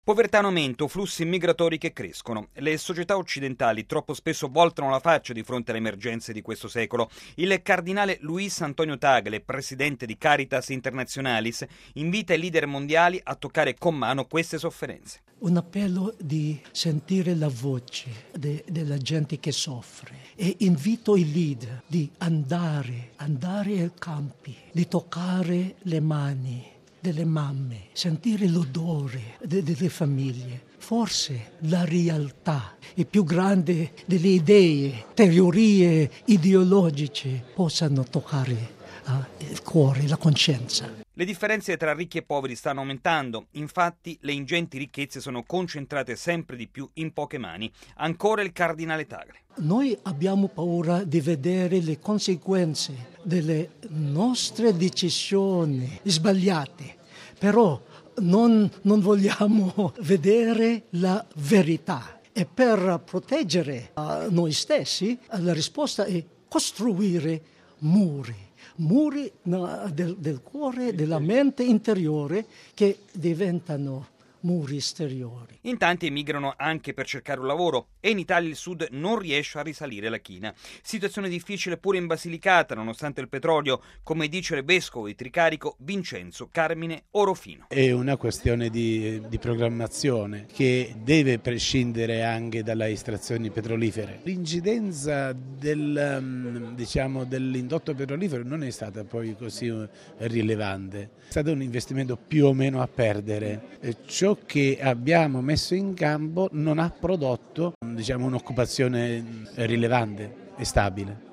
Povertà in aumento, flussi migratori che crescono. Le società occidentali troppo spesso voltano la faccia di fronte alle emergenze di questo secolo. Il cardinale Luis Antonio Tagle, presidente di Caritas Internationalis, invita i leader mondiali a toccare con mano queste sofferenze. Un appello di sentire la voce della gente che soffre e invito i leader di andare ai campi, di toccare le mani delle mamme, sentire l'odore delle famiglie. Forse la realtà è più grande delle idee, teorie ideologiche possano toccare il cuore, la coscienza. Le differenze tra ricchi e poveri stanno aumentando, infatti le ingenti ricchezze sono concentrate sempre di più in poche mani. Ancora il cardinale Tagle. Noi abbiamo paura di vedere le conseguenze delle nostre decisioni sbagliate, però non vogliamo vedere la verità. E per proteggere noi stessi, la risposta è costruire muri del cuore, della mente interiore che diventano muri esteriori. In tanti emigrano anche per cercare un lavoro e in Italia il Sud non riesce a risalire la china. Situazione difficile pure in Basilicata, nonostante il petrolio, come dice il vescovo di Tricarico Vincenzo Carmine Orofino. È una questione di programmazione che deve prescindere anche dalle estrazioni petrolifere. L'incidenza dell'indotto petrolifero non è stata poi così rilevante. È stato un investimento più o meno a perdere. Ciò che abbiamo messo in campo non ha prodotto un'occupazione rilevante e stabile.